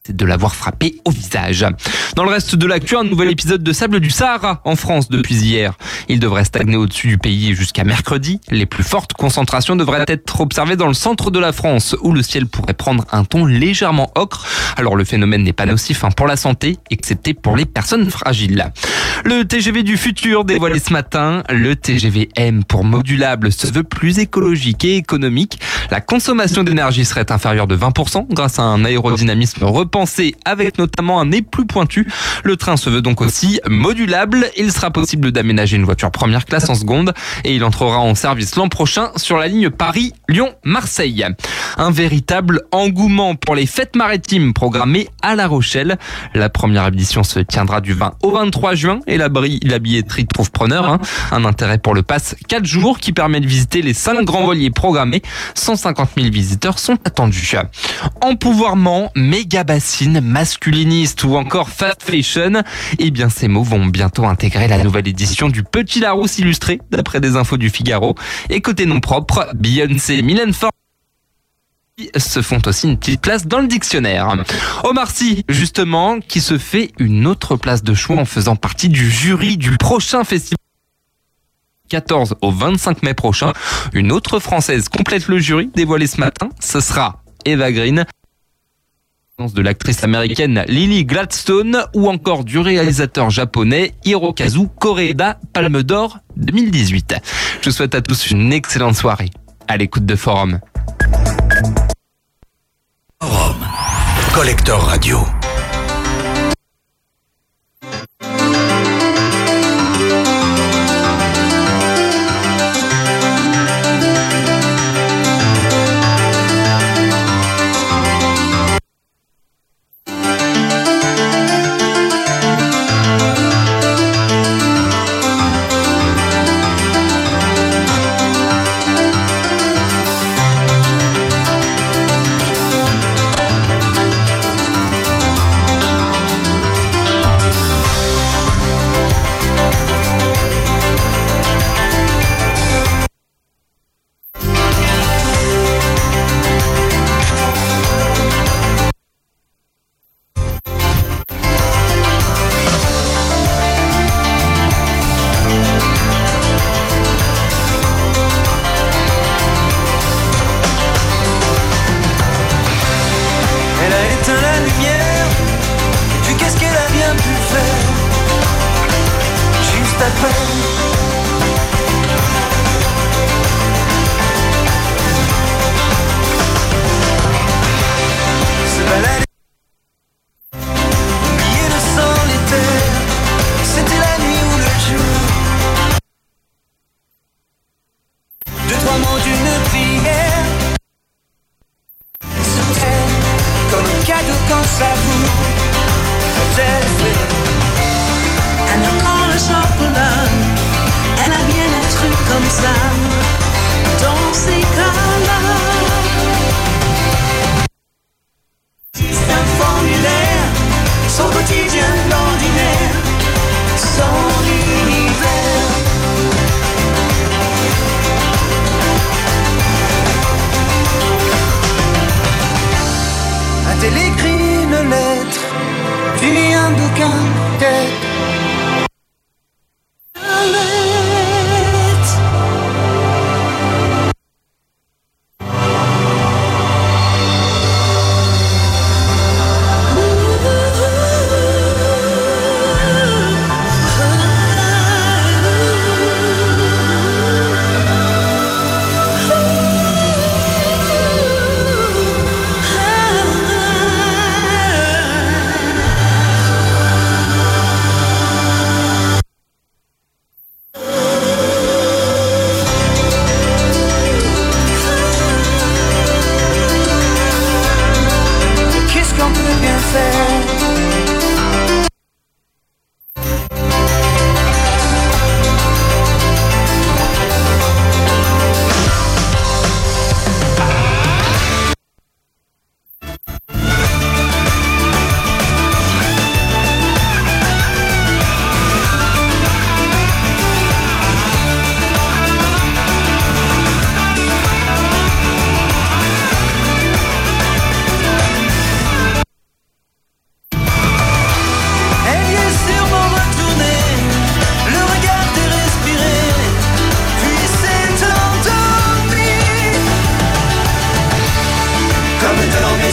de l'avoir frappé au visage. Dans le reste de l'actu, un nouvel épisode de sable du Sahara en France depuis hier. Il devrait stagner au-dessus du pays jusqu'à mercredi. Les plus fortes concentrations devraient être observées dans le centre de la France où le ciel pourrait prendre un ton légèrement ocre. Alors le phénomène n'est pas nocif pour la santé, excepté pour les personnes fragiles. Le TGV du futur dévoilé ce matin. Le TGV M pour modulable se veut plus écologique et économique. La consommation d'énergie serait inférieure de 20% grâce à un aérodynamisme repensé avec notamment un nez plus pointu. Le train se veut donc aussi modulable. Il sera possible d'aménager une voiture première classe en seconde et il entrera en service l'an prochain sur la ligne Paris-Lyon-Marseille. Un véritable engouement pour les fêtes maritimes programmées à La Rochelle. La première édition se tiendra du 20 au 23 juin et la billetterie trouve preneur. Un intérêt pour le pass 4 jours qui permet de visiter les 5 grands voiliers programmés. 150 000 visiteurs sont attendus. Empouvoirment, méga bassine, masculiniste ou encore fast fashion, eh bien ces mots vont bientôt intégrer la nouvelle édition du Petit Larousse illustré, d'après des infos du Figaro. Et côté nom propre, Beyoncé, Mylène Farmer se font aussi une petite place dans le dictionnaire. Omar Sy, justement, qui se fait une autre place de choix en faisant partie du jury du prochain festival. 14 au 25 mai prochain, une autre Française complète le jury, dévoilé ce matin. Ce sera Eva Green, de l'actrice américaine Lily Gladstone ou encore du réalisateur japonais Hirokazu Koreeda, Palme d'Or 2018. Je vous souhaite à tous une excellente soirée à l'écoute de Forum. Forum, Collector Radio.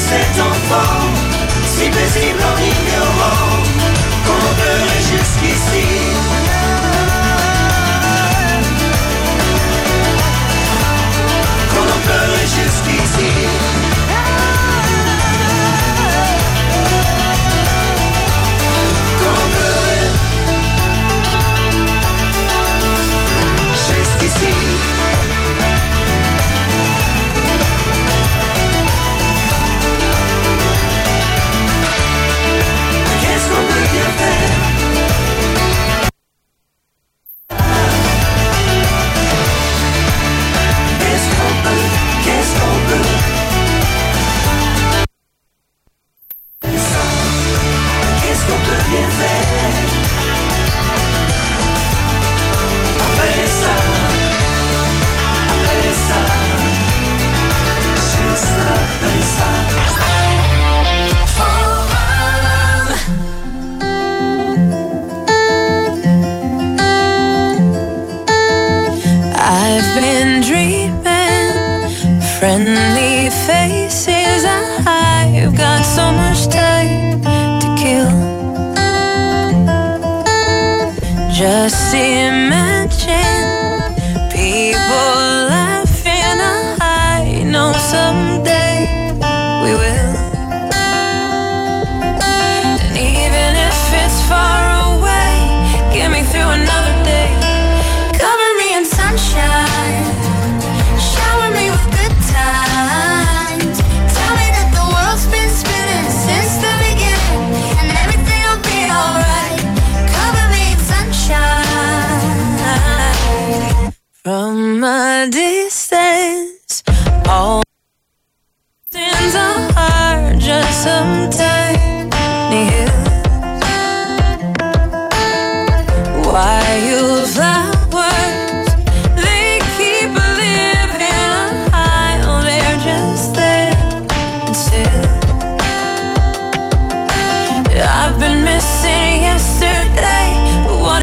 cet enfant, si paisible en ignorant qu'on pleurait jusqu'ici. Qu'on en pleurait jusqu'ici. Qu'on en pleurait jusqu'ici. Qu'est-ce qu'on peut bien faire? Qu'est-ce qu'on peut qu'est-ce qu'on peut bien faire? Après ça, juste après ça. I've been dreaming, friendly faces. I've got so much time to kill. Just imagine people laughing. I know someday we will. And even if it's far away, get me through another day. Cover me in sunshine, shower me with good times. Tell me that the world's been spinning since the beginning, and everything will be alright. Cover me in sunshine. From a distance, all things are just some tiny hills. Wildflowers, they keep living high. Oh, they're just there and still. I've been missing yesterday, but what?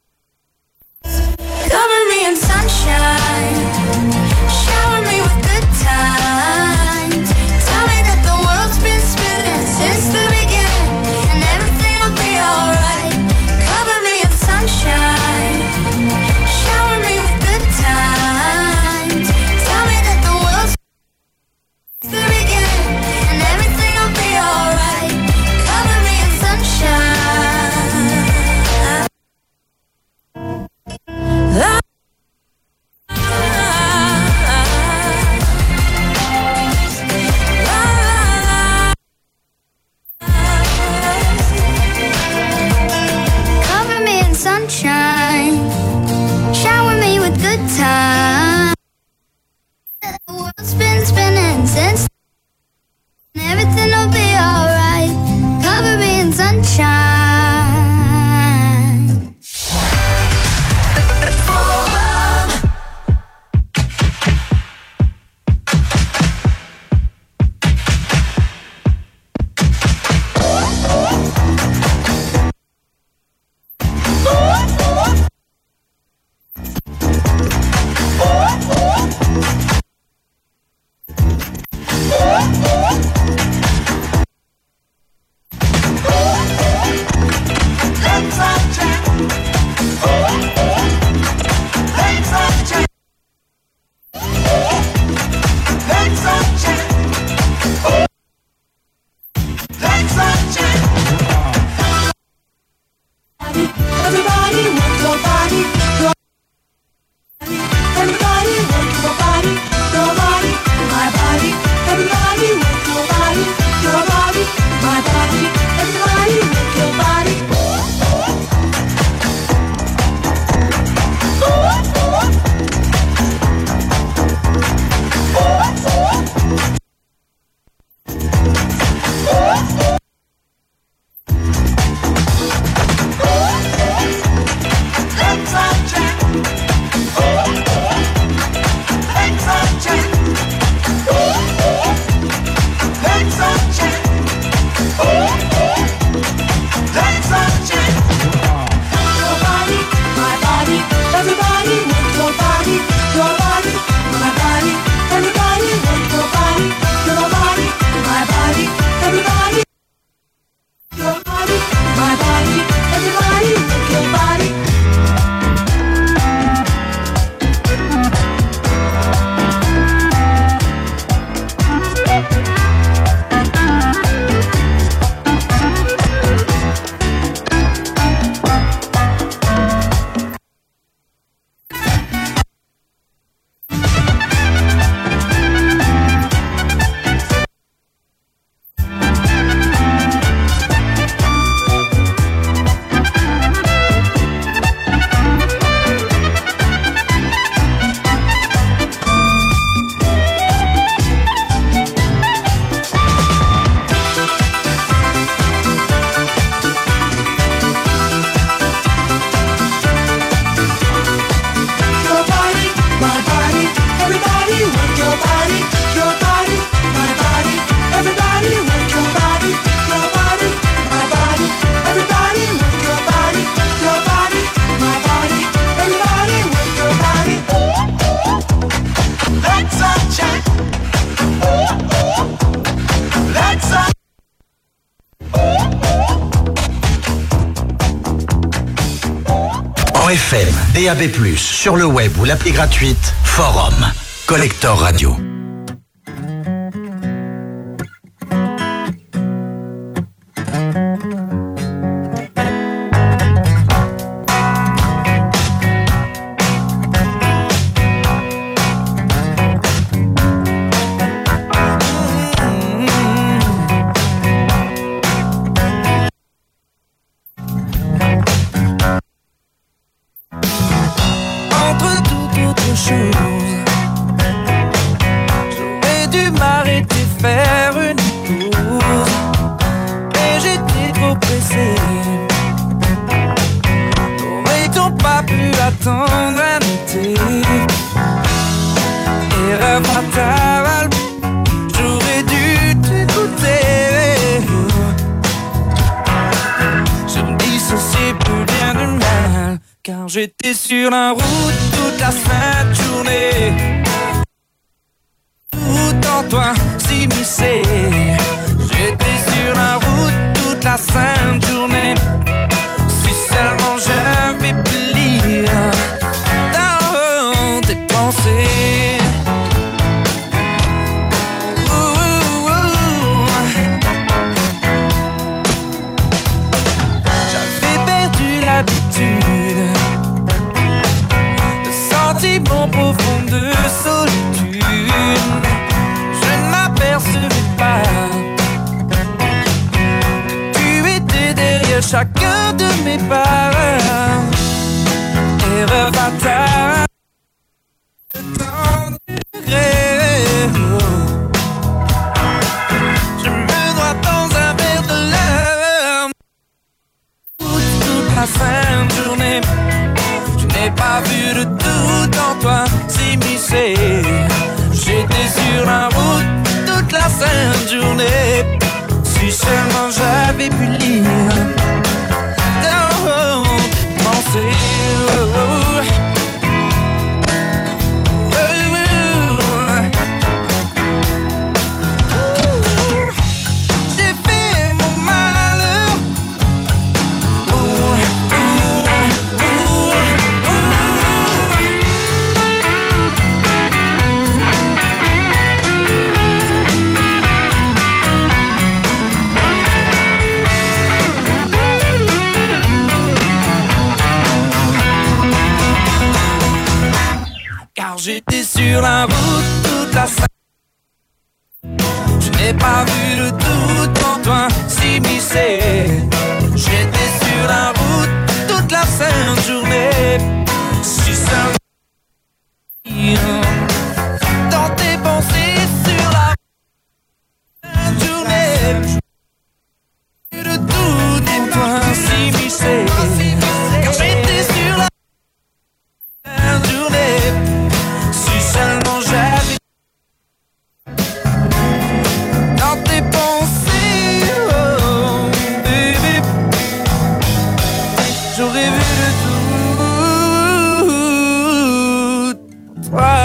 Cover me in sunshine, shower me with good times. Tell me that the world's been spinning since the beginning, and everything will be alright. Cover me in sunshine, shower me with good times. Tell me that the world's the beginning, and everything will be alright. Cover me in sunshine. en FM, DAB+, sur le web ou l'appli gratuite, Forum. Collector Radio. J'aurais dû m'arrêter, faire une pause, mais j'étais trop pressé. N'aurait-on pas pu attendre un été? Erreur fatale, j'aurais dû t'écouter. Je me dissociais plus bien du mal, car j'étais sur la route toute la sainte journée. Tout en toi s'immiscer. J'étais sur la route toute la sainte journée. Si seulement j'avais pu lire dans tes pensées. J'avais perdu l'habitude, sentiment profond de solitude. Je ne m'apercevais pas que tu étais derrière chacun de mes pas. Erreur fatale, tant de regrets. Je me noie dans un verre de larmes toute la sainte journée. Je n'ai pas vu de doute en toi s'immiscer. J'étais sur la route toute la sainte journée. Si seulement j'avais pu lire dans tes pensées. J'ai fait mon malheur. Car j'étais sur la route toute la sainte. Je n'ai pas vu le doute en toi s'immiscer. J'étais sur la route toute la sainte journée. Si ça dans tes pensées sur la sainte journée. Le doute en toi s'immiscer. Car j'étais sur la sainte journée. Si seulement j'avais dans tes pensées, oh baby, j'aurais vu le tout, toi,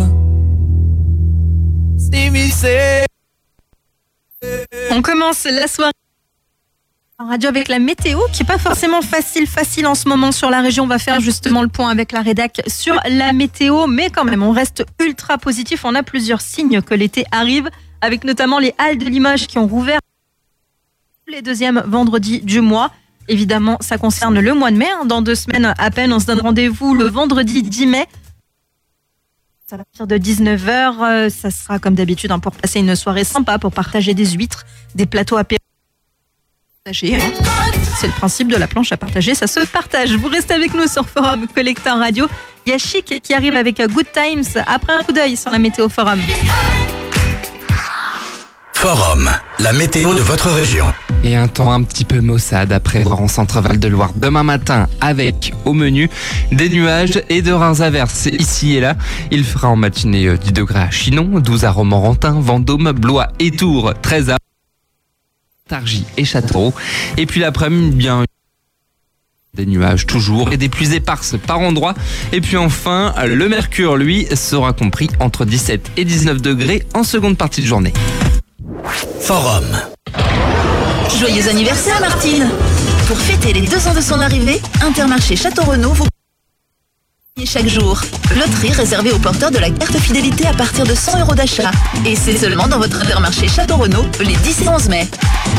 s'immiscer. On commence la soirée en radio avec la météo qui n'est pas forcément facile en ce moment sur la région. On va faire justement le point avec la rédac sur la météo, mais quand même on reste ultra positif. On a plusieurs signes que l'été arrive, avec notamment les halles de Limoges qui ont rouvert les deuxièmes vendredis du mois. Évidemment, ça concerne le mois de mai. Dans 2 semaines à peine, on se donne rendez-vous le vendredi 10 mai. À partir de 19h, ça sera comme d'habitude pour passer une soirée sympa, pour partager des huîtres, des plateaux à partager. C'est le principe de la planche à partager, ça se partage. Vous restez avec nous sur Forum Collector Radio. Il y a Chic qui arrive avec Good Times après un coup d'œil sur la météo Forum. Forum, la météo de votre région. Et un temps un petit peu maussade à prévoir en Centre-Val de Loire demain matin, avec au menu des nuages et de rares averses ici et là. Il fera en matinée 10 degrés à Chinon, 12 à Romorantin, Vendôme, Blois et Tours, 13 à Targy et Châteauroux. Et puis l'après-midi, bien des nuages toujours et des pluies éparses par endroits. Et puis enfin, le mercure, lui, sera compris entre 17 et 19 degrés en seconde partie de journée. Forum. Joyeux anniversaire Martine! Pour fêter les 2 ans de son arrivée, Intermarché Château Renaud vous Chaque jour. Loterie réservée aux porteurs de la carte fidélité à partir de 100 € d'achat. Et c'est seulement dans votre Intermarché Château Renaud les 10 et 11 mai.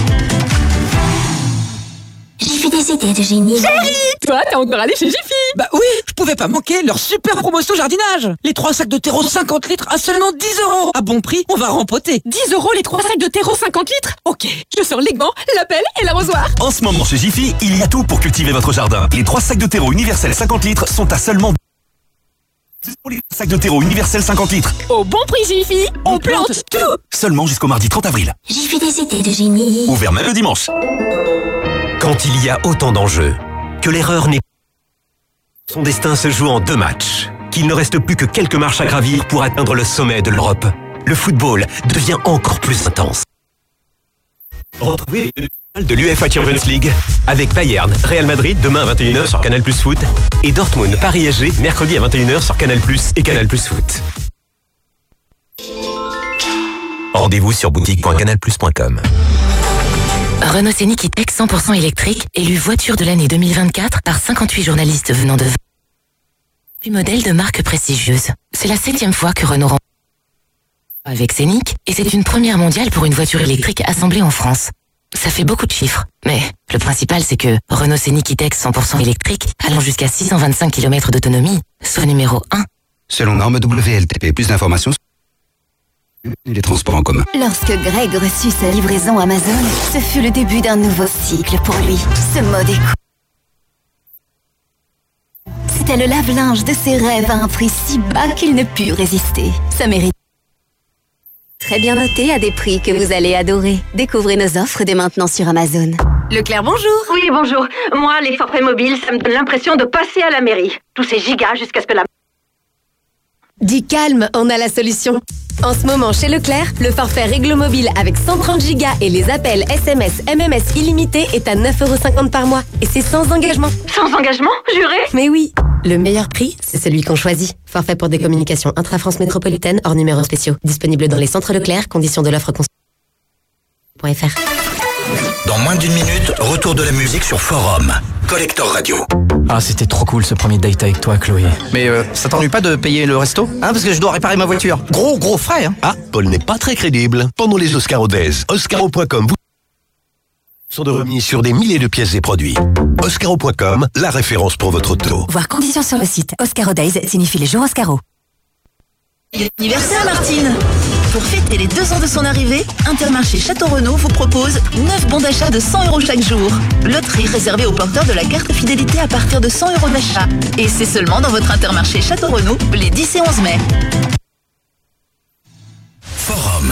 Jiffy des idées de génie. Toi, t'es encore allé chez Jiffy? Bah oui, je pouvais pas manquer leur super promotion jardinage. Les 3 sacs de terreau 50 litres à seulement 10 €. À bon prix, on va rempoter. 10 € les 3 sacs de terreau 50 litres? Ok, je sors l'aignement, la pelle et l'arrosoir. En ce moment chez Jiffy, il y a tout pour cultiver votre jardin. Les 3 sacs de terreau universel 50 litres sont à seulement... Pour les sacs de terreau universel 50 litres. Au bon prix Jiffy, on plante tout. Seulement jusqu'au mardi 30 avril. Jiffy des idées de génie. Ouvert même le dimanche. Quand il y a autant d'enjeux, que l'erreur n'est... Son destin se joue en 2 matchs, qu'il ne reste plus que quelques marches à gravir pour atteindre le sommet de l'Europe. Le football devient encore plus intense. Retrouvez le final de l'UEFA Champions League avec Bayern, Real Madrid demain à 21h sur Canal+ Foot et Dortmund, Paris SG mercredi à 21h sur Canal+ et Canal+ Foot. Rendez-vous sur boutique.canalplus.com. Renault Scénic E-Tech 100% électrique, élu voiture de l'année 2024 par 58 journalistes venant de 28 modèles de marques prestigieuses. C'est la 7e fois que Renault rend avec Scénic et c'est une première mondiale pour une voiture électrique assemblée en France. Ça fait beaucoup de chiffres, mais le principal c'est que Renault Scénic E-Tech 100% électrique allant jusqu'à 625 km d'autonomie, soit numéro 1. Selon norme WLTP, plus d'informations sur les transports en commun. Lorsque Greg reçut sa livraison Amazon, ce fut le début d'un nouveau cycle pour lui. Ce mode éco. C'était le lave-linge de ses rêves à un prix si bas qu'il ne put résister. Ça mérite. Très bien noté à des prix que vous allez adorer. Découvrez nos offres dès maintenant sur Amazon. Leclerc, bonjour. Oui, bonjour. Moi, les forfaits mobiles, ça me donne l'impression de passer à la mairie. Tous ces gigas jusqu'à ce que la... Dis calme, on a la solution. En ce moment, chez Leclerc, le forfait Réglo Mobile avec 130 Go et les appels SMS, MMS illimités est à 9,50 € par mois. Et c'est sans engagement. Sans engagement, juré? Mais oui. Le meilleur prix, c'est celui qu'on choisit. Forfait pour des communications intra-France métropolitaine hors numéros spéciaux. Disponible dans les centres Leclerc, conditions de l'offre .fr. Dans moins d'1 minute, retour de la musique sur Forum. Collector Radio. Ah, c'était trop cool ce premier date avec toi, Chloé. Mais ça t'ennuie pas de payer le resto? Hein, parce que je dois réparer ma voiture. Gros frais, hein. Ah, Paul n'est pas très crédible. Pendant les Oscaro Days, Oscaro.com sont de remise sur des milliers de pièces et produits. Oscaro.com, la référence pour votre auto. Voir conditions sur le site. Oscaro Days signifie les jours Oscaro. Anniversaire Martine. Pour fêter les 2 ans de son arrivée, Intermarché Château Renaud vous propose 9 bons d'achat de 100 € chaque jour. Loterie réservée aux porteurs de la carte fidélité à partir de 100 € d'achat. Et c'est seulement dans votre Intermarché Château Renaud les 10 et 11 mai. Forum.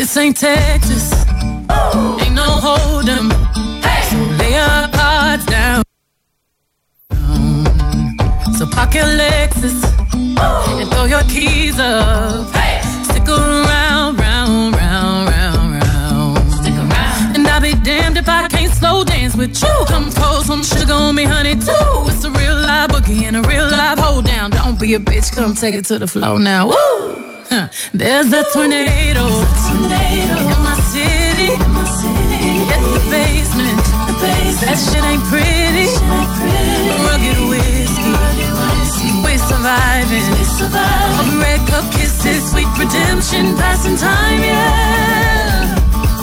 This ain't Texas. Ain't no hold 'em. So lay your cards down. So park your Lexus and throw your keys up. Stick around, round, round, round, round. Stick around. And I'll be damned if I can't slow dance with you. Come pour some sugar on me, honey, too. It's a real live boogie and a real live hold down. Don't be a bitch, come take it to the floor now. Woo! There's a tornado in my city. At the basement. That shit ain't pretty. Rugged whiskey. We're surviving. Red cup kisses, sweet redemption, passing time, yeah.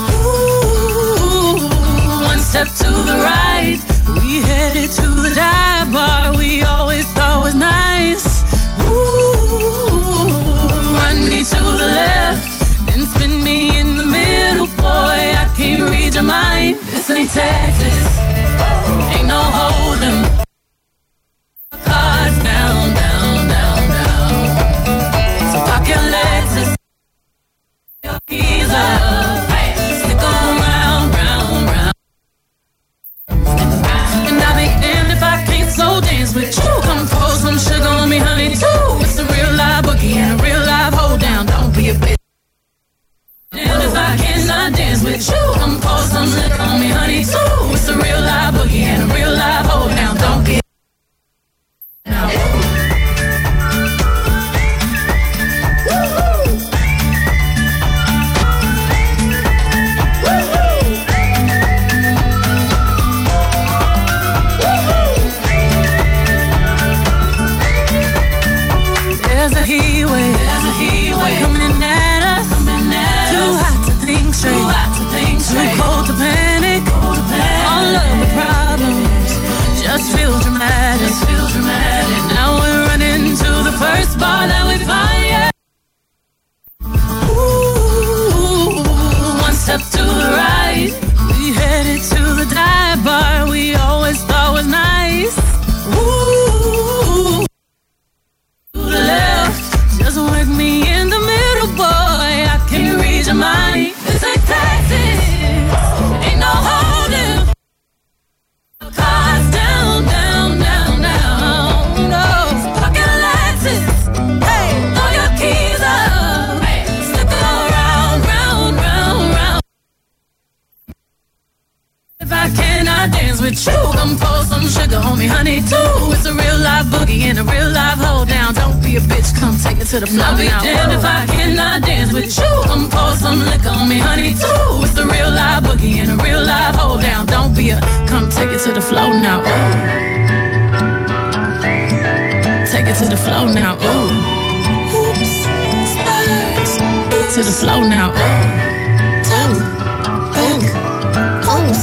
Ooh, one step to the right, we headed to the dive bar we always thought was nice. Ooh, run me to the left, then spin me in the middle, boy, I can't read your mind. This ain't Texas, ain't no hold'em. Cards down, down, down, down. So park your Lexus, your keys up, stick around, round, round. And I'll be damned if I can't slow dance with you. Come pour some sugar on me, honey, too. It's a real live boogie and a real live hold down. Don't be a bitch. And if I cannot dance with you, come pour some liquor on me, honey, too. It's a real live boogie and a real live hold down. Don't be a now. There's a heat wave coming at us. Too hot to think straight, too cold to panic. All of the problems just feel dramatic. Now we're running to the first bar that we find, yeah. Ooh, one step to the right, we headed to the dive bar we always thought was nice. Ooh, to the left, just work me in the middle, boy, I can't read your mind. This ain't Texas, ain't no holding. Cards down, down, down, down, no. Fucking Lexus, hey, throw your keys up, stick around, round, round, round. If I cannot dance with you, come pour some sugar on me, honey, too. It's a real live boogie and a real live hold down. Don't be a bitch, come take it to the floor. I'll be damned if I cannot dance with you. Come pour some liquor on me, honey, too. It's a real live boogie and a real live hold down. Don't be a, come take it to the floor now. Ooh. Take it to the floor now. Ooh. Oops, spurs. To the floor now. Ooh. Toe, back, close.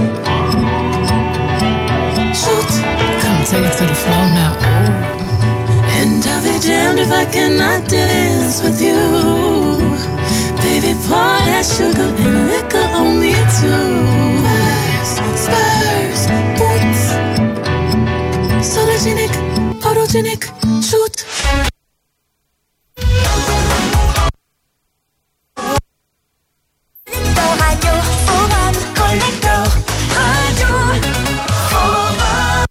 Shoot, come take it to the floor now. Ooh. And I'll be damned if I cannot dance with you. Baby, pour that sugar and liquor on me too. Spurs, boots, sologenic, photogenic, shoot. Radio Forum, Collector Radio Forum.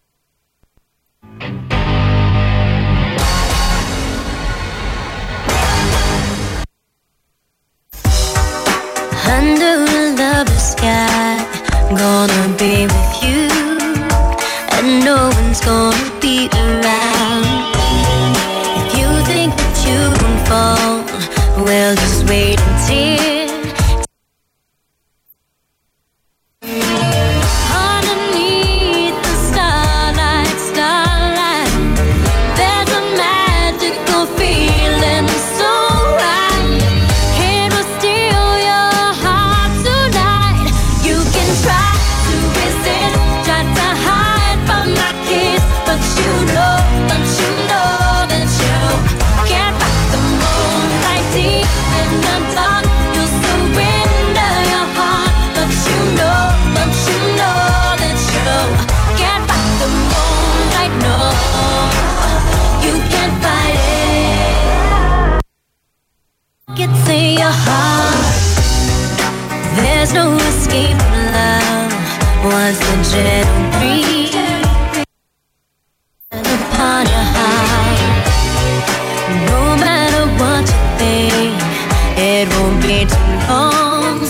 Under a lover's sky, gonna be with you, and no one's gonna be around. If you think that you can fall, well, just wait until underneath the starlight, there's a magical feeling so right. It will steal your heart tonight. You can try to resist, try to hide from my kiss, but you know that you can't fight the moonlight deep in the dark. You'll surrender your heart, but you know that you can't fight the moonlight. No, you can't fight it. It's in your heart. There's no escape from love once the gentle breeze upon your heart. No matter what you think, it won't be too long.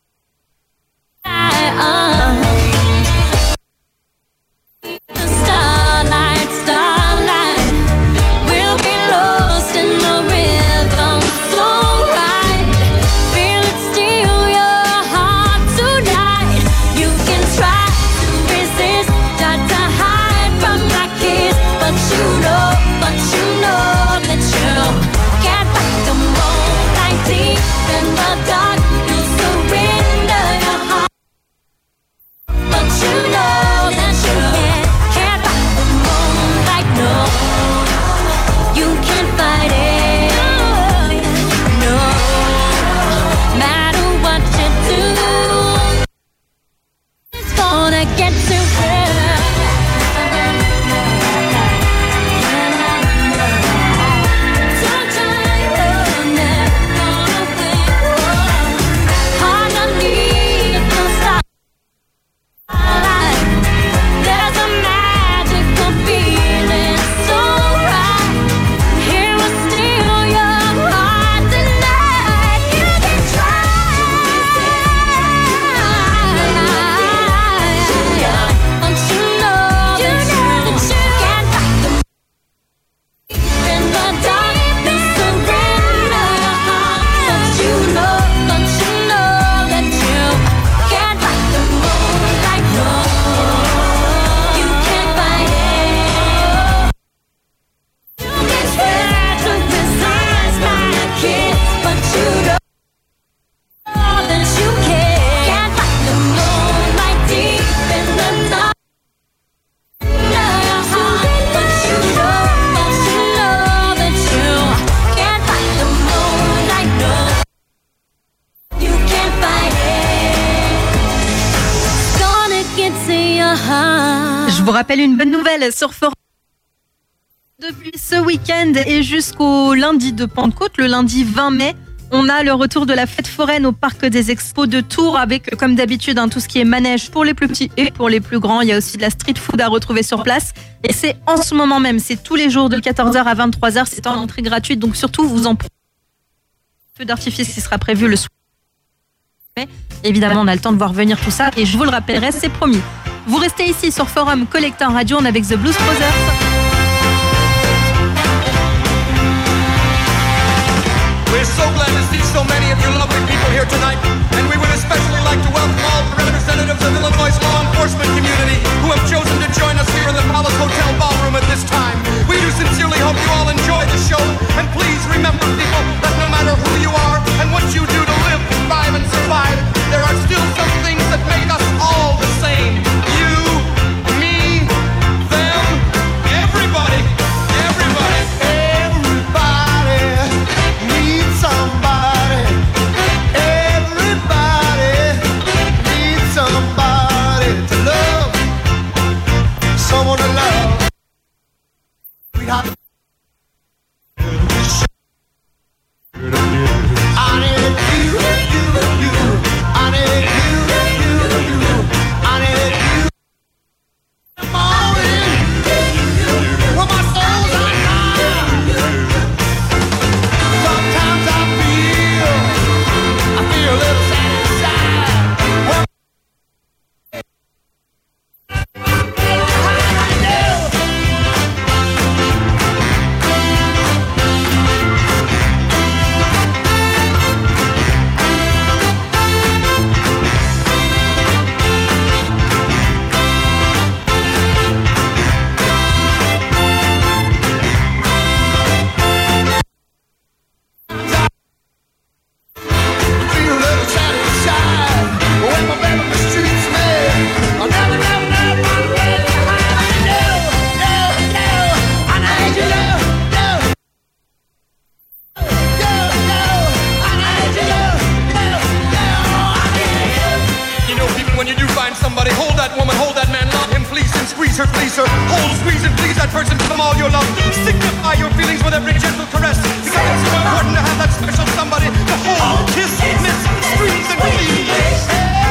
Starlight, starlight, we'll be lost in the rhythm so right. Feel it steal your heart tonight. You can try to resist, try to hide from my kiss, but you know that you can't fight the moonlight deep in the dark. You surrender your heart, but you know that you can't fight the moonlight. No, you can't fight it. No, matter what you do, it's gonna get to hell. There's a magical feeling so right. Here will steal your heart tonight. You can try, but you know that you can't fight the in the dark. You surrender your heart, but you know that you can't fight the moonlight. No, you can't fight it. You can try to resist my kiss, but you know that you can't fight the moonlight deep in the dark. Your heart, but you know that you can't fight the moonlight. No, you can't fight it. It's gonna get to your heart. Je vous rappelle une bonne nouvelle sur Forum. Depuis ce week-end et jusqu'au lundi de Pentecôte, le lundi 20 mai, on a le retour de la fête foraine au parc des Expos de Tours avec, comme d'habitude, tout ce qui est manège pour les plus petits et pour les plus grands. Il y a aussi de la street food à retrouver sur place. Et c'est en ce moment même, c'est tous les jours de 14h à 23h. C'est en entrée gratuite, donc surtout, vous en profitez. Feu d'artifice qui sera prévu le soir. Mais évidemment, on a le temps de voir venir tout ça. Et je vous le rappellerai, c'est promis. Vous restez ici sur Forum Collector Radio, on est avec The Blues Brothers. We're so glad to see so many of you lovely people here tonight, and we would especially like to welcome all the representatives of Illinois' law enforcement community who have chosen to join us here in the Palace Hotel ballroom at this time. We do sincerely hope you all enjoy the show, and please remember, people, that no matter who you are and what you do to live, thrive, and survive, there are still some things that make us all the same. You, me, them, everybody. Someone to love. We have I need you, I need you, I need you. Morning, when my soul's on fire. Sometimes I feel a little sad inside. Signify your feelings with every gentle caress, because it's so important to have that special somebody to hold, kiss, miss, squeeze, and please.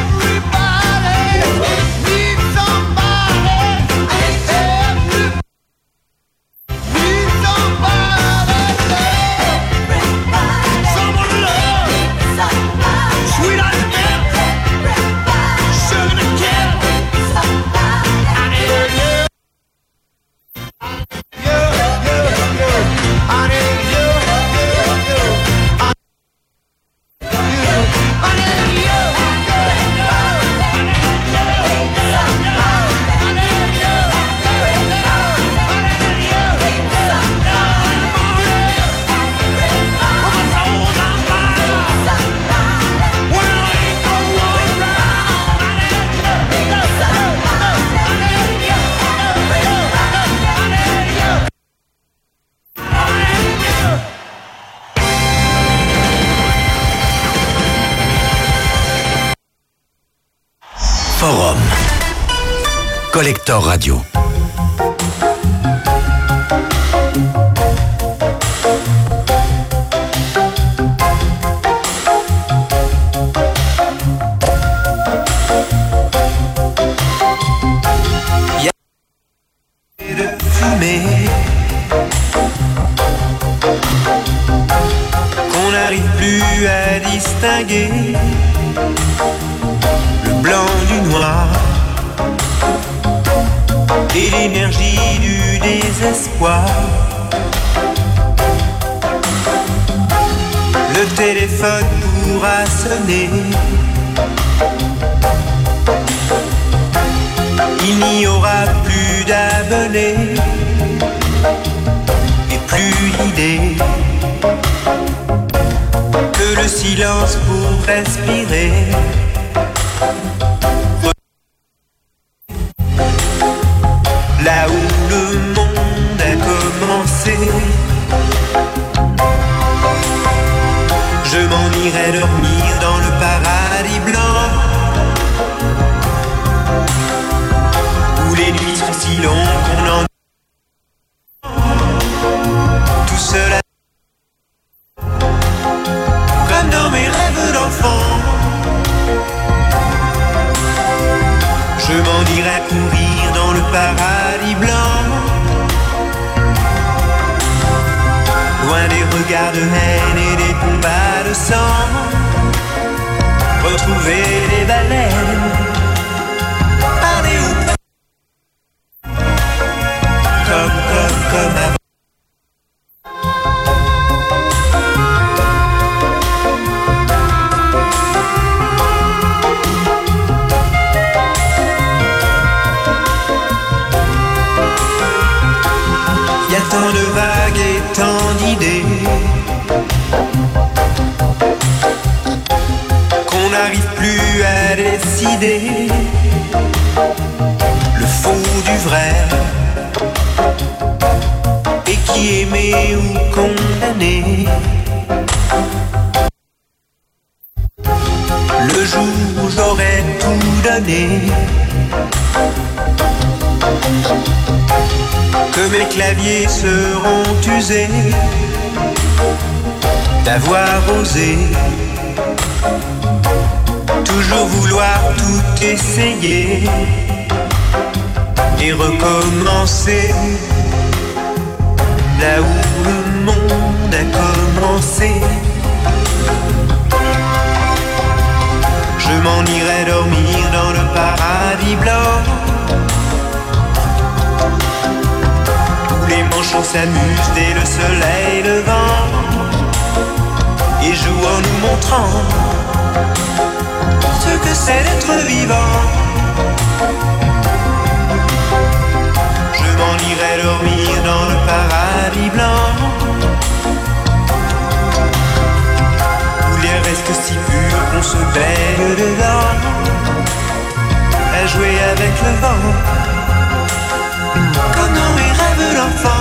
Forum. Collector Radio. Qu'on n'arrive plus à distinguer le blanc du noir et l'énergie du désespoir. Le téléphone pourra sonner, il n'y aura plus d'abonnés et plus d'idées que le silence pour respirer. Là où le monde a commencé, je m'en irai dormir dans le paradis blanc, où les nuits sont si longues qu'on en tout seul à... comme dans mes rêves d'enfant. Je m'en irai courir dans le paradis blanc, loin des regards de haine et des combats de sang. Retrouver les baleines, parler au comme avant. Y a tant de vagues et tant d'idées qu'on n'arrive plus à décider le faux du vrai, et qui aimé ou condamné. Le jour où j'aurais tout donné, que mes claviers seront usés d'avoir osé toujours vouloir tout essayer et recommencer là où le monde a commencé. Je m'en irai dormir dans le paradis blanc, où les manchots s'amusent dès le soleil levant et jouent en nous montrant ce que c'est d'être vivant. Je m'en irai dormir dans le paradis blanc, où l'air reste si pur qu'on se baigne dedans, à jouer avec le vent, comme dans mes rêves d'enfant.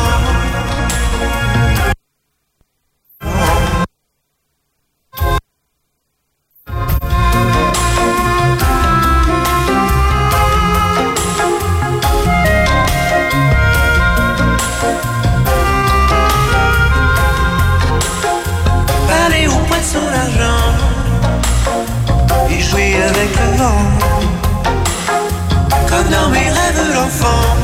Parler au poisson d'argent et jouer avec le vent, comme dans mes rêves d'enfant.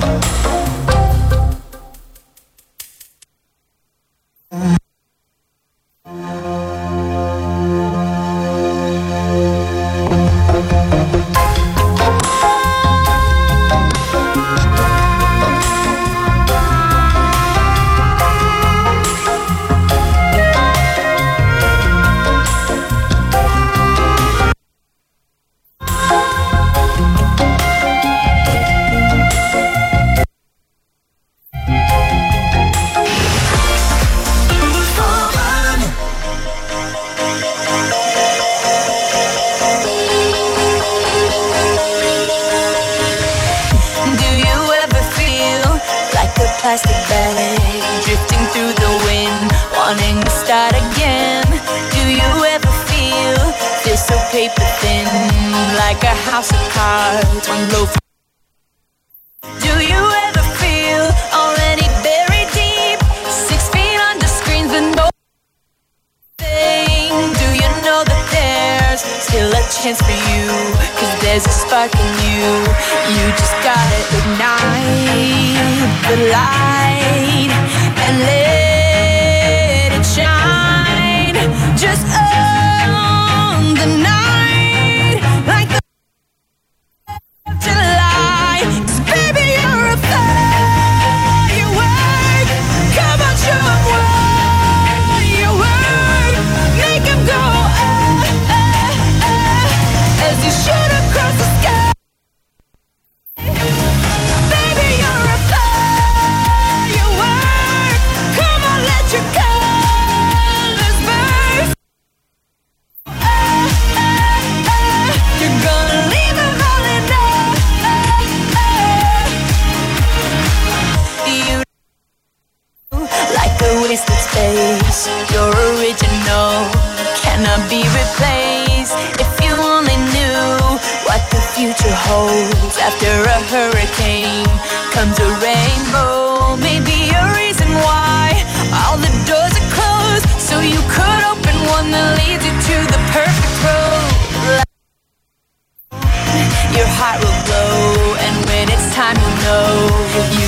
plastic bag, drifting through the wind, wanting to start again. Do you ever feel so paper thin, like a house of cards, one blow. Do you ever feel already buried deep, 6 feet under screens with no thing? Do you know that there's still a chance for you? 'Cause there's a spark in you. You just gotta ignite the light and let it shine. Just on the night like the July. 'Cause baby, you're a firework. Come on, show 'em what you work. Make 'em go as you shoot across the sky. Baby, you're a firework. Come on, let your colors burst. You're gonna leave 'em all in love. You like a wasted space. You're original, cannot be replaced. If you only knew what the future holds. After a hurricane comes a rainbow. Maybe a reason why all the doors are closed, so you could open one that leads you to the perfect road. Your heart will glow, and when it's time, you'll know you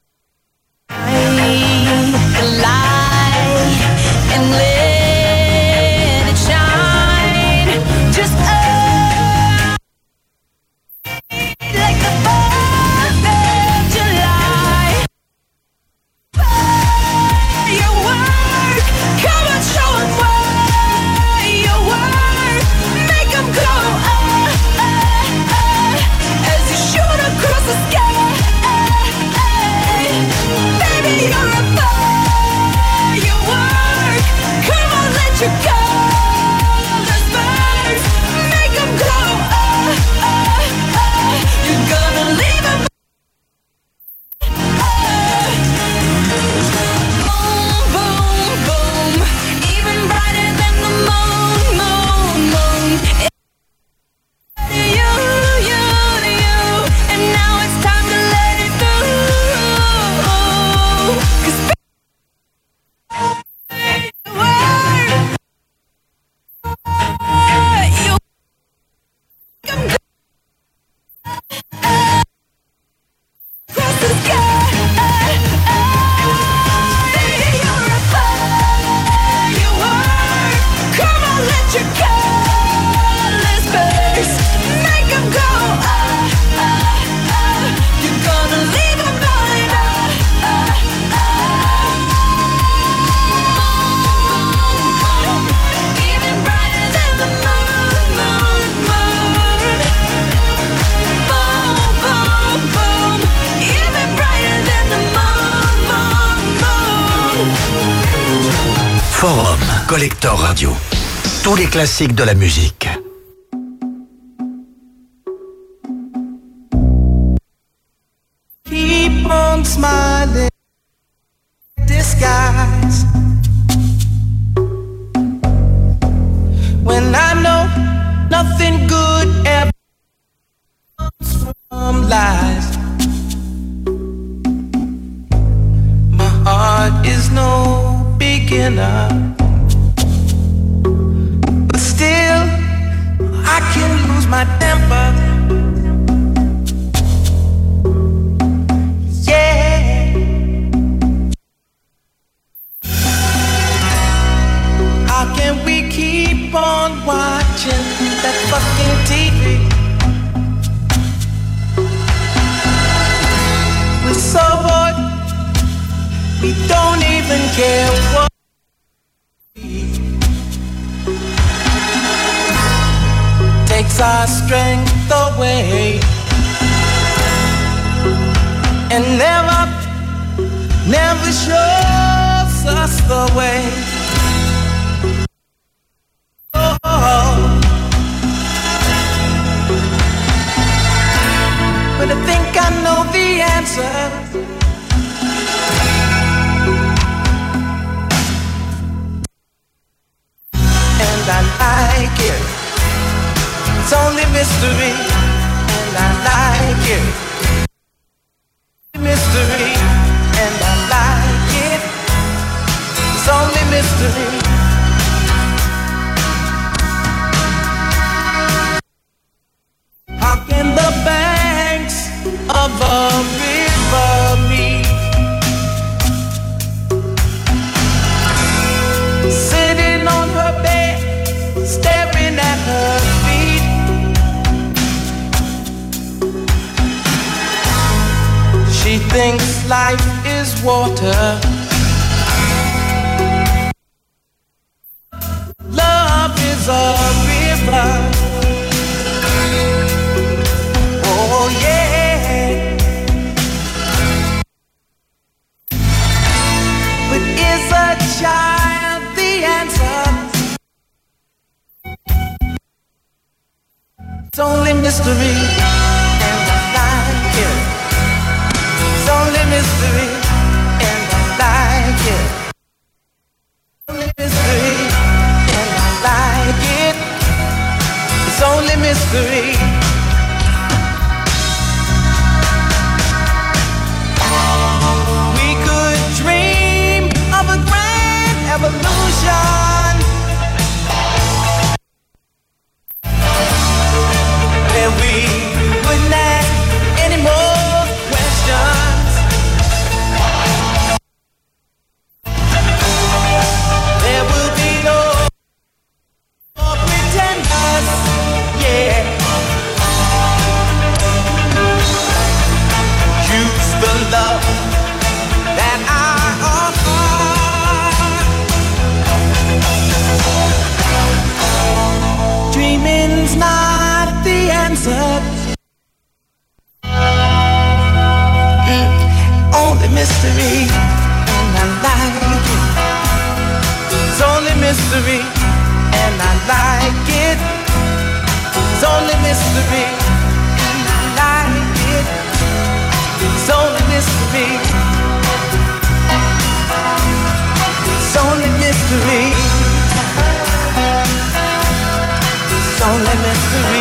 the light and let it shine. Just like the 4th of July. Firework, come on, show 'em what you work. Make 'em go as you shoot across the sky. Baby, you're a firework. Come on, let your colors burst. Make 'em go you're gonna leave 'em boom, boom, boom. Even brighter than the moon, moon, moon. You, and now it's time to let it through. 'Cause you across the sky. Baby, you're a firework. Come on, let your colors burst. Make 'em go you're gonna leave 'em blind. Even brighter than the moon, moon, moon. Boom, boom, boom. Even brighter than the moon, moon, moon. Forum, Collector Radio. Tous les classiques de la musique. Keep on smiling, disguise. When I know nothing good ever comes from lies. My heart is no beginner, but still I can lose my temper. How can we keep on watching that fucking TV? We're so bored, we don't even care what takes our strength away. And never shows us the way. But I think I know the answer. And I like it. It's only mystery, and I like it. Mystery, and I like it. It's only mystery. How can the banks of a river meet? Sitting on her bed, staring at her feet. She thinks life is water. Love is a river. Oh yeah. But is a child the answer? It's only mystery, and I like it. It's only mystery, and I like it. Only mystery, and I like it. It's only mystery. We could dream of a grand evolution. And we wouldn't ask any more questions. There will be no more pretenders, yeah. Use the love that I offer. Dreaming's not the answer. Only mystery, and I like it. It's only mystery, and I like it. It's only mystery, and I like it. It's only mystery. It's only mystery. It's only mystery.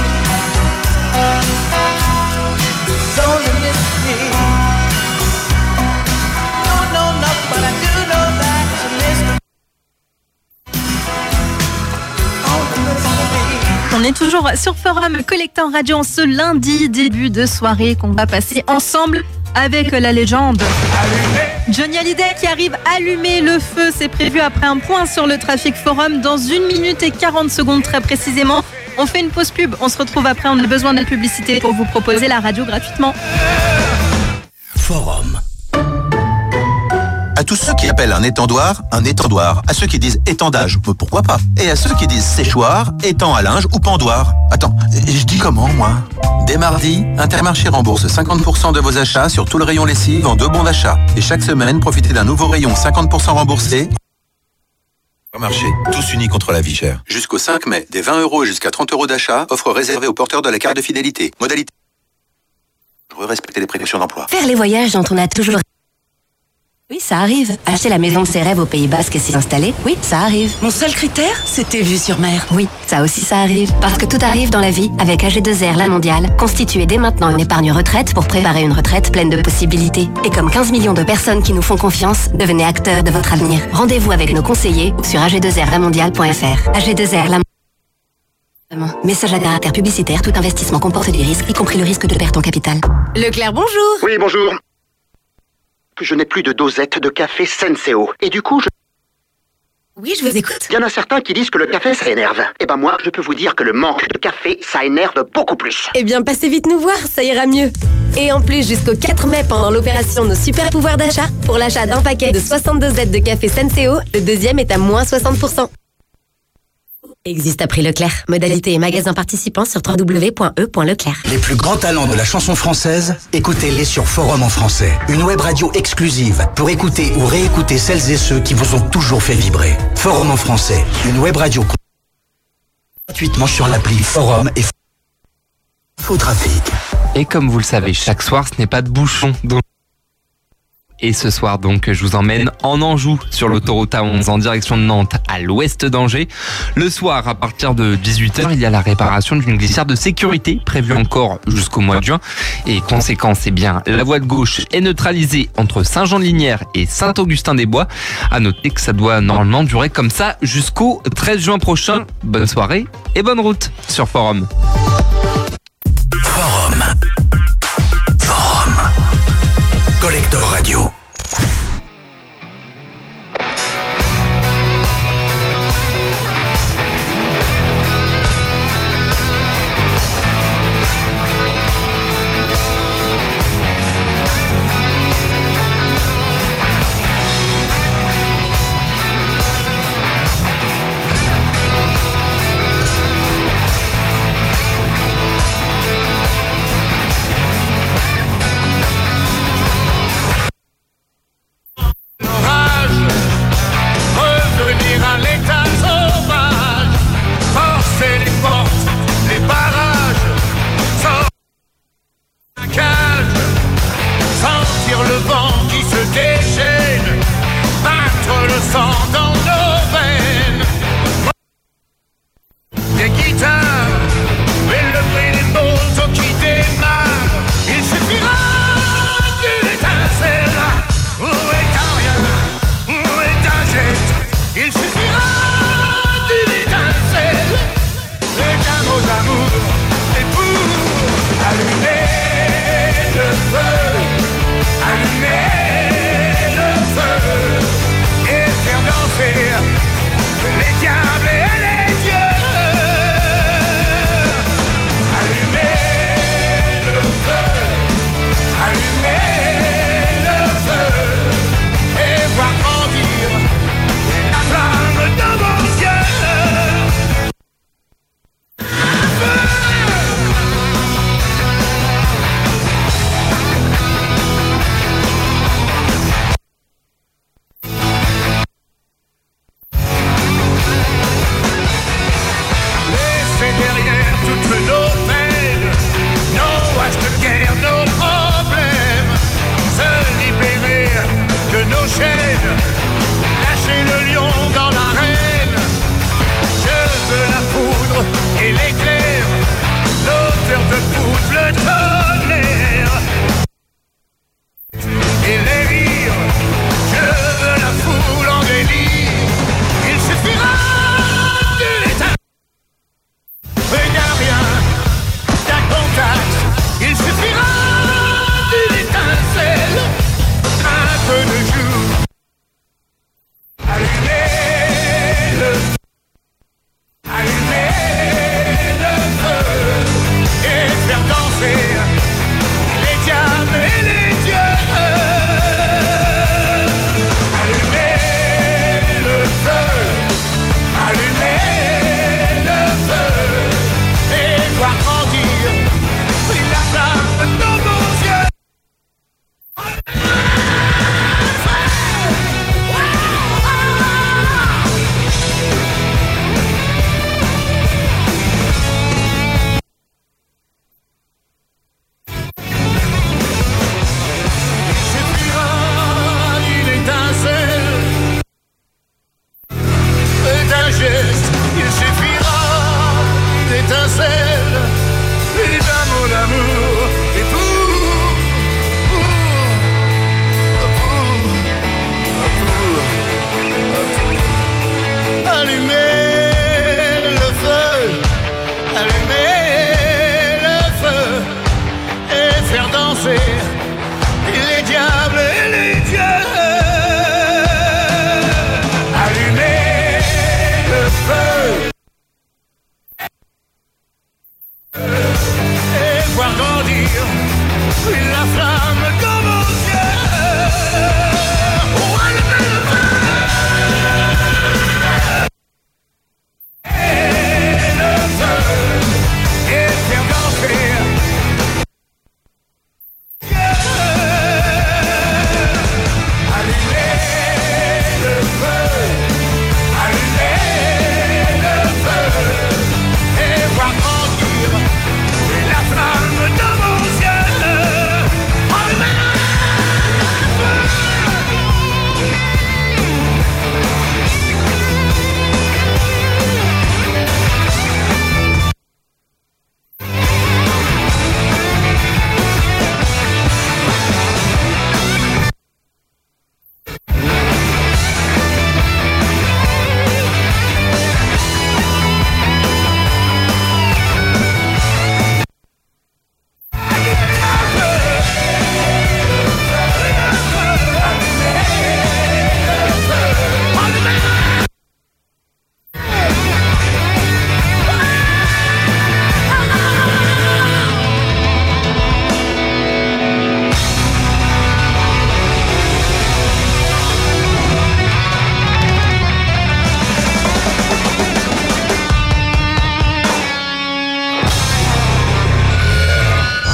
It's only mystery. Don't know enough, but I do know that it's a mystery. Only mystery. On est toujours sur Forum Collector Radio en ce lundi début de soirée qu'on va passer ensemble avec la légende Johnny Hallyday qui arrive allumer le feu. C'est prévu après un point sur le trafic Forum dans 1 minute et 40 secondes très précisément. On fait une pause pub, on se retrouve après, on a besoin de publicité pour vous proposer la radio gratuitement. Forum. À tous ceux qui appellent un étendoir. À ceux qui disent étendage, pourquoi pas. Et à ceux qui disent séchoir, étang à linge ou pendoir. Attends, je dis comment, moi? Dès mardi, Intermarché rembourse 50% de vos achats sur tout le rayon lessive en 2 bons d'achat. Et chaque semaine, profitez d'un nouveau rayon 50% remboursé. Intermarché, tous unis contre la vie chère. Jusqu'au 5 mai, des 20 € jusqu'à 30 € d'achat, offre réservée aux porteurs de la carte de fidélité. Modalité. Respecter les précautions d'emploi. Faire les voyages dont on a toujours... Oui, ça arrive. Acheter la maison de ses rêves au Pays Basque et s'y installer, oui, ça arrive. Mon seul critère, c'était vue sur mer. Oui, ça aussi ça arrive. Parce que tout arrive dans la vie avec AG2R La Mondiale. Constituez dès maintenant une épargne retraite pour préparer une retraite pleine de possibilités. Et comme 15 millions de personnes qui nous font confiance, devenez acteurs de votre avenir. Rendez-vous avec nos conseillers ou sur ag2rlamondiale.fr. AG2R La Mondiale. Message à caractère publicitaire, tout investissement comporte des risques, y compris le risque de perte en capital. Leclerc, bonjour. Oui, bonjour. Je n'ai plus de dosette de café Senseo. Et du coup, Oui, je vous écoute. Il y en a certains qui disent que le café, ça énerve. Eh ben moi, je peux vous dire que le manque de café, ça énerve beaucoup plus. Eh bien, passez vite nous voir, ça ira mieux. Et en plus, jusqu'au 4 mai, pendant l'opération Nos Super Pouvoirs d'achat, pour l'achat d'un paquet de 62 dosettes de café Senseo, le deuxième est à moins 60%. Existe à prix Leclerc. Modalité et magasins participants sur www.e.leclerc. Les plus grands talents de la chanson française, écoutez-les sur Forum en français. Une web radio exclusive pour écouter ou réécouter celles et ceux qui vous ont toujours fait vibrer. Forum en français, une web radio gratuitement sur l'appli Forum et Faux Trafic. Et comme vous le savez, chaque soir, ce n'est pas de bouchon. Donc Et ce soir donc, je vous emmène en Anjou sur l'autoroute A11 en direction de Nantes à l'ouest d'Angers. Le soir, à partir de 18h, il y a la réparation d'une glissière de sécurité prévue encore jusqu'au mois de juin. Et conséquence, eh bien, la voie de gauche est neutralisée entre Saint-Jean-de-Lignières et Saint-Augustin-des-Bois. À noter que ça doit normalement durer comme ça jusqu'au 13 juin prochain. Bonne soirée et bonne route sur Forum. Forum. Collector Radio.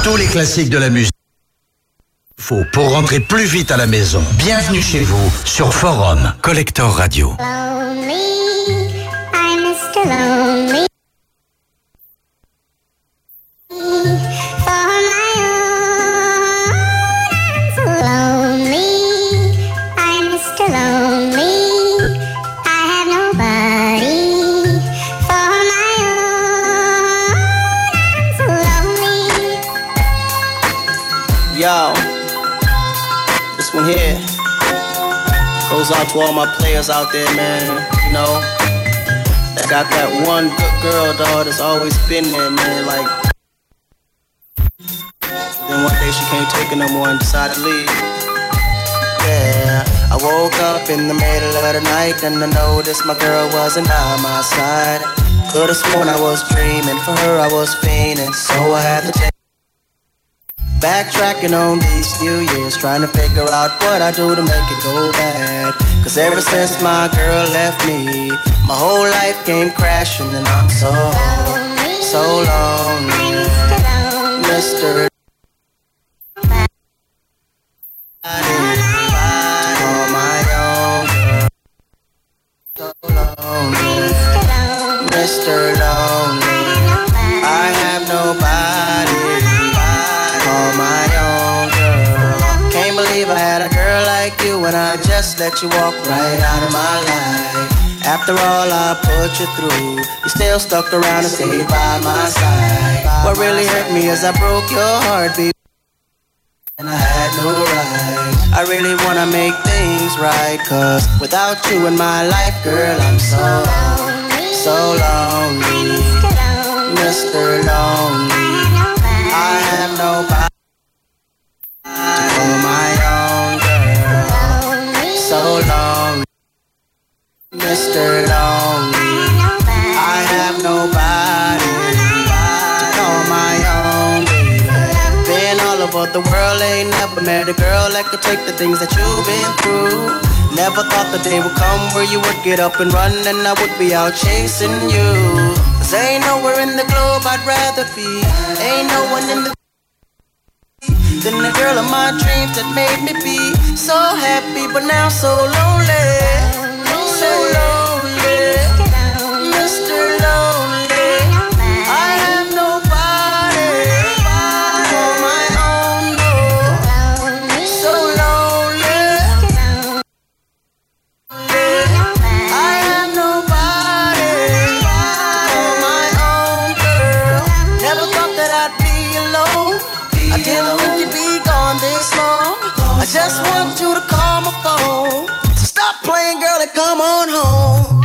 Tous les classiques de la musique. Faut pour rentrer plus vite à la maison. Bienvenue chez vous sur Forum Collector Radio. Lonely, I'm Mr. Lonely. For my own, I'm so lonely. I'm Mr. Lonely. I have nobody. For my own, I'm so lonely. Yo, this one here goes out to all my players out there, man. You know, that got that one good girl, dog, that's always been there, man. Like, then one day she can't take it no more and decided to leave. Yeah, I woke up in the middle of the night and I noticed my girl wasn't by my side. Could've sworn I was dreaming, for her I was fiending, so I had to take. Backtracking on these few years, trying to figure out what I do to make it go bad. Cause ever since my girl left me, my whole life came crashing and I'm so lonely. Mr. Call my own girl. So lonely. Mr. Lonely. I have nobody. Call my own girl. Can't believe I had a girl like you and I just let you walk right out of my life. After all I put you through, you still stuck around and stayed by my side. What really hurt me is I broke your heart, baby, and I had no right. I really wanna make things right, cause without you in my life, girl, I'm so lonely. Mr. Lonely. I have nobody to call my own girl. So lonely. Mr. Lonely. I have nobody to call my own baby. Been all over the world, ain't never met a girl that could take the things that you've been through. Never thought the day would come where you would get up and run and I would be out chasing you. Cause ain't nowhere in the globe I'd rather be. Ain't no one in the than the girl of my dreams that made me be so happy, but now so lonely. So lonely. Mr. Lonely. I have nobody for my own, no. So lonely. I have nobody for my own girl. Never thought that I'd be alone. I didn't think you'd be gone this long. I just want you to call my phone. So stop playing, girl, and come on home.